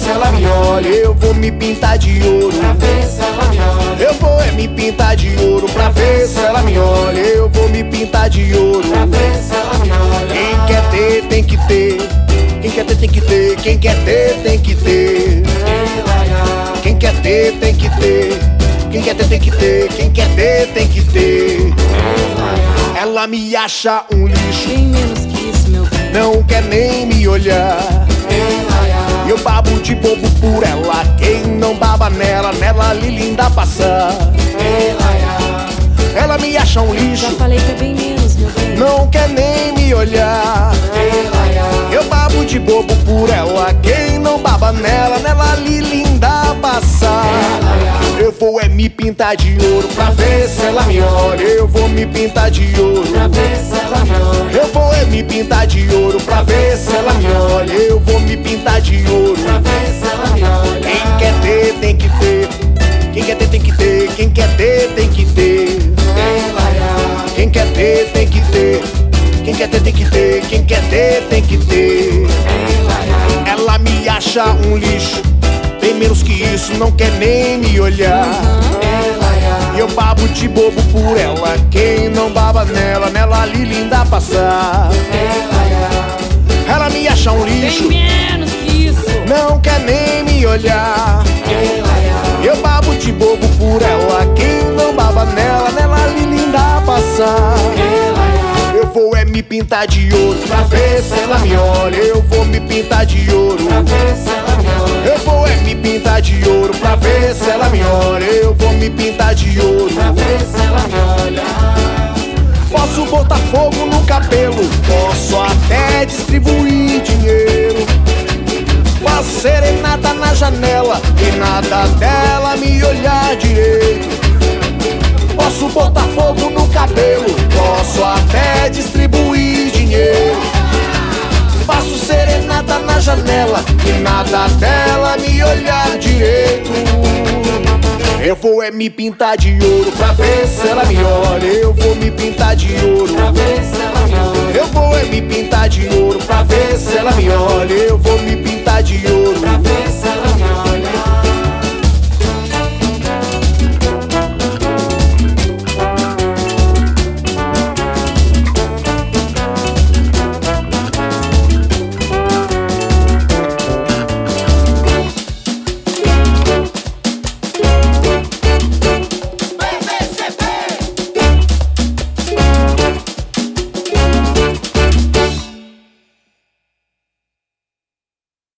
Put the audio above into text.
se ela me olha. Eu vou me pintar de ouro pra ver se ela me olha. Eu vou me pintar de ouro pra ver se ela me olha. Eu vou me pintar de ouro pra ver se ela me olha. Quem quer ter, tem que ter. Quem quer ter, tem que ter. Quem quer ter, tem que ter. Quem quer ter, tem que ter. Quem quer ter, tem que ter. Quem quer ter, tem que ter. Ela me acha um lixo, Bem menos que isso, meu bem. não quer nem me olhar. Eu babo de bobo por ela. Quem não baba nela, nela ali linda passar. Ela me acha um Já lixo, falei que é bem menos, meu bem. não quer nem me olhar. Eu babo de bobo por ela. Quem não baba nela, nela ali linda passar. Eu vou me pintar de ouro pra ver se ela me olha. Eu vou me pintar de ouro Pra ver se ela me olha. Eu vou me pintar de ouro pra ver se ela me olha. Eu vou me pintar de ouro Pra ver se ela me olha. Quem quer ter, tem que ter. Quem quer ter, tem que ter. Quem quer ter, tem que ter. Quem quer ter, tem que ter. Quem quer ter, tem que ter. Quem quer ter, tem que ter. Ela me acha um lixo, bem menos que isso, não quer nem me olhar. E eu babo de bobo por ela. Quem não baba nela, nela ali linda passar. Ela me acha um lixo, Bem menos que isso. não quer nem me olhar. Eu babo de bobo por ela. Quem não baba nela, nela ali linda passar. Eu vou me pintar de ouro pra ver se ela me olha. Eu vou me pintar de ouro Pra ver se ela me olha. Eu vou me pintar de ouro pra ver se ela me olha. Eu vou me pintar de ouro Pra ver se ela me olha. Posso botar fogo no cabelo, posso até distribuir dinheiro. Faço serenata na janela e nada dela me olhar direito. Posso botar fogo no cabelo, posso até distribuir dinheiro. Faço serenata na janela e nada dela me olhar direito. Eu vou me pintar de ouro pra ver se ela me olha. Eu vou me pintar de ouro Pra ver se ela me olha. Eu vou me pintar de ouro pra ver se ela me olha. Eu vou me pintar de ouro Pra ver se